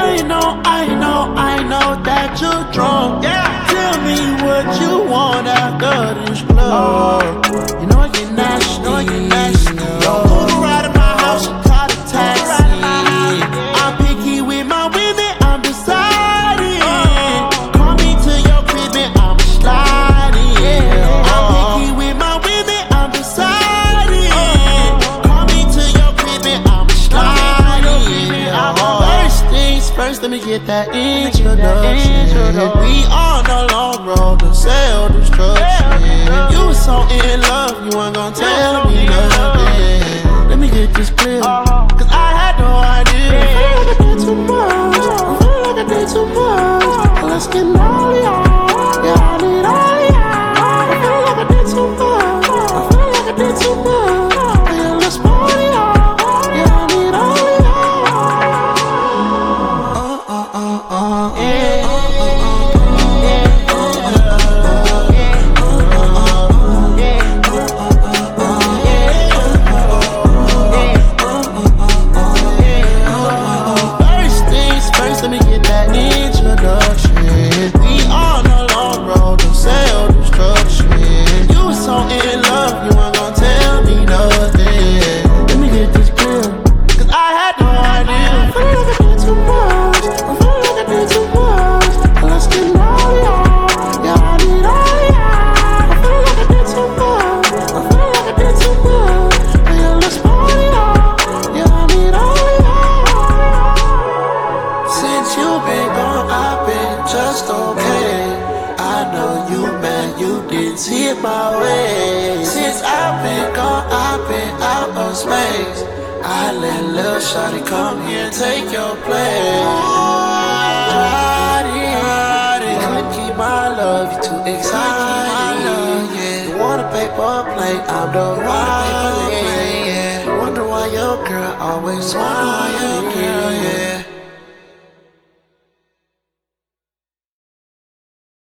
I know that you're drunk. Yeah. Tell me what you want after this club. You know I get nasty. Don't move around in my house, you call a taxi. I'm picky with my women, I'm deciding. Call me to your crib and I'm sliding. I'm picky with my women, I'm deciding. Call me to your crib and I'm sliding. First things first, let me get that introduction. We on the long road to self-destruction. You was so in love, you weren't gon' tell me nothing. Let me get this clear, cause I had no idea. I feel like I did too much, I feel like I did too much. Let's get gnarly, yeah, I need all y'all. I feel like I did too much, I feel like I did too much. Yeah, let's party, yeah, I need all y'all. Let me get that introduction. We on the long road to self-destruction. You was so in love, you weren't gon' tell me nothing. Let me get this clear, cause I had no idea. I feel like I did too much, I feel like I did too much. Let's get gnarly, yeah, I need all y'all. I feel like I did too much, I feel like I did too much. Yeah, let's party, yeah, I need all y'all. Since you been gone, I've been just okay. I know you mad, you didn't see it my way. Since I've been gone, I've been out of space. I let Lil Shawty come here and take your place. Couldn't keep my love, you too excited. You want a paper plate, I'm the one. Wonder why your girl always wondering.